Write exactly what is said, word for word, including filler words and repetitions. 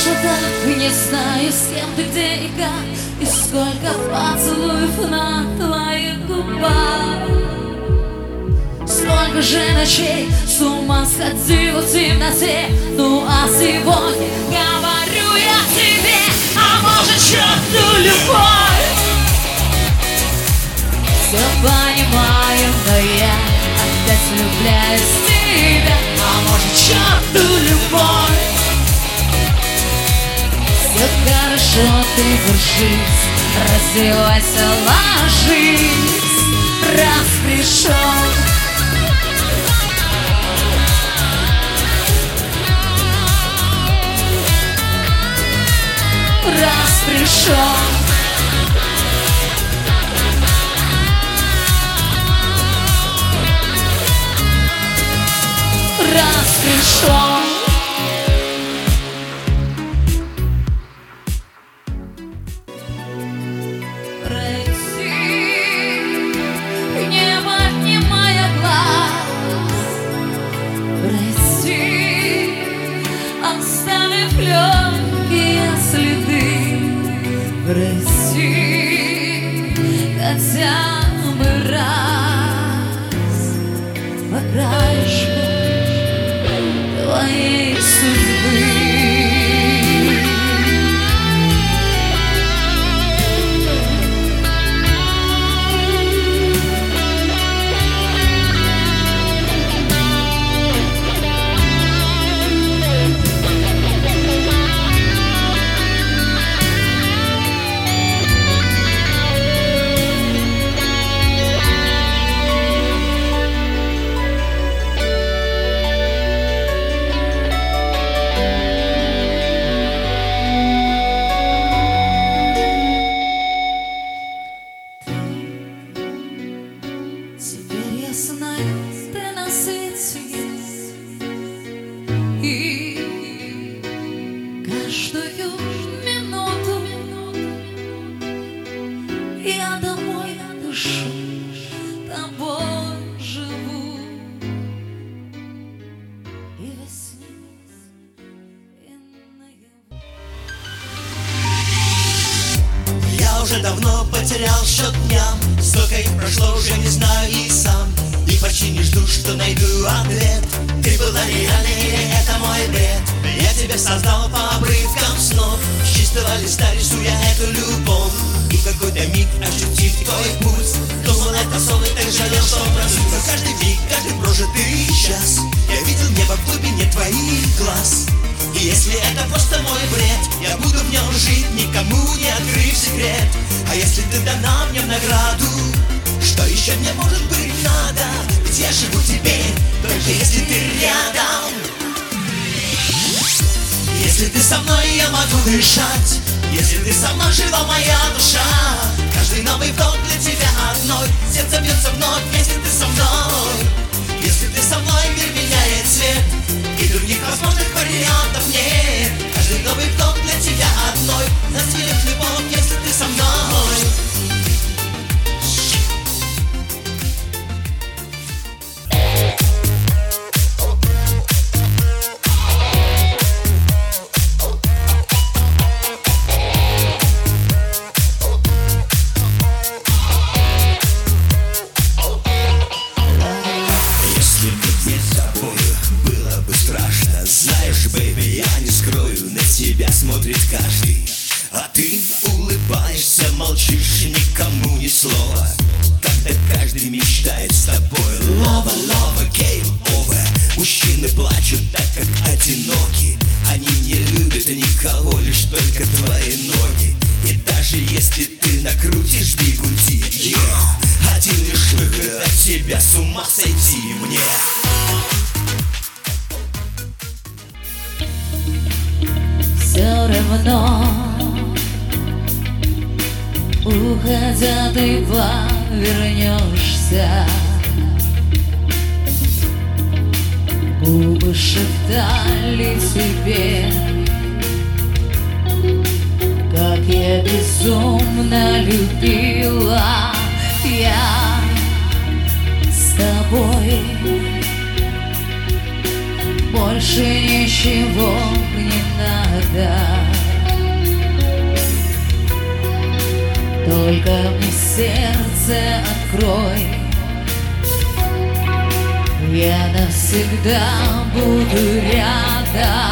больше так не знаю, с кем ты, где и как, и сколько поцелуев на твоих губах. Сколько же ночей с ума сходила в темноте. Ну а сегодня говорю я тебе, а может черту любовь. Все понимаю, но я опять влюбляюсь в тебя. А может черту любовь. Все хорошо, ты держись, раздевайся, ложись, раз пришел. Раз пришел, раз пришел. Прости, хотя бы раз по краешку твоей судьбы. И каждую минуту я домой дышу, тобой живу. И во сне, и наяву. Я уже давно потерял счет дням, столько их прошло, уже не знаю и сам. И почти не жду, что найду ответ. Ты была реальной или это мой бред? Я тебя создал по обрывкам снов. С чистого листа рисуя эту любовь. И в какой-то миг ощутив твой пульс, думал, это сон, и так жалел, что проснулся. Каждый миг, каждый прожитый час я видел небо в глубине твоих глаз. И если это просто мой бред, я буду в нем жить, никому не открыв секрет. А если ты дана мне в награду, что еще мне, может быть, надо? Ведь я живу теперь, только если ты рядом. Если ты со мной, я могу дышать. Если ты со мной, жива моя душа. Каждый новый вдох для тебя одной. Сердце бьется вновь, если ты со мной. Если ты со мной, мир меняет цвет, и других возможных вариантов нет. Каждый новый вдох для тебя одной. Зацветет любовь, если ты со мной. Знаешь, бэйби, я не скрою, на тебя смотрит каждый. А ты улыбаешься, молчишь, никому ни слова. Когда каждый мечтает с тобой. Лова, лова, game over. Мужчины плачут, так как одиноки. Они не любят никого, лишь только твои ноги. И даже если ты накрутишь бигуди, yeah, один лишь выход от тебя, с ума сойти мне. Все равно, уходя, ты повернешься. Губы шептали тебе, как я безумно любила. Я с тобой больше ничего не надо. только мне сердце открой. Я навсегда буду рядом.